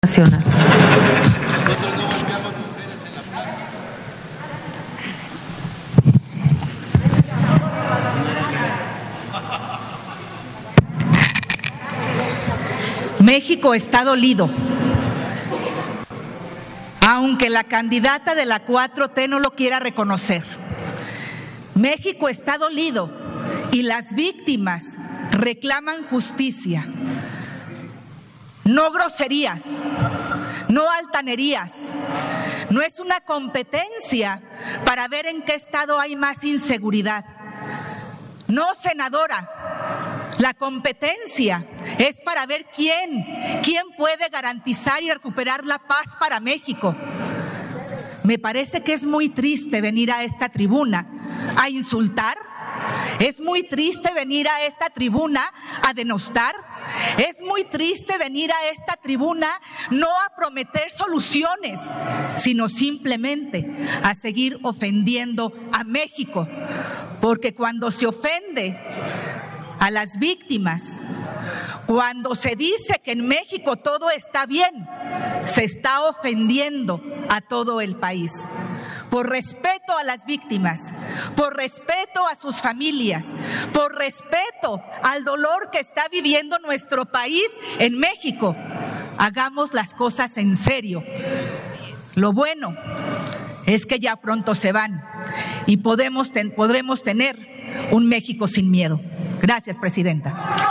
Nacional. México está dolido, aunque la candidata de la 4T no lo quiera reconocer. México está dolido y las víctimas reclaman justicia. No groserías, no altanerías. No es una competencia para ver en qué estado hay más inseguridad. No, senadora, la competencia es para ver quién puede garantizar y recuperar la paz para México. Me parece que es muy triste venir a esta tribuna a insultar. Es muy triste venir a esta tribuna a denostar. Es muy triste venir a esta tribuna no a prometer soluciones, sino simplemente a seguir ofendiendo a México. Porque cuando se ofende a las víctimas, cuando se dice que en México todo está bien, se está ofendiendo a todo el país. Por respeto a las víctimas, por respeto a sus familias, por respeto al dolor que está viviendo nuestro país en México, hagamos las cosas en serio. Lo bueno es que ya pronto se van y podremos tener un México sin miedo. Gracias, presidenta.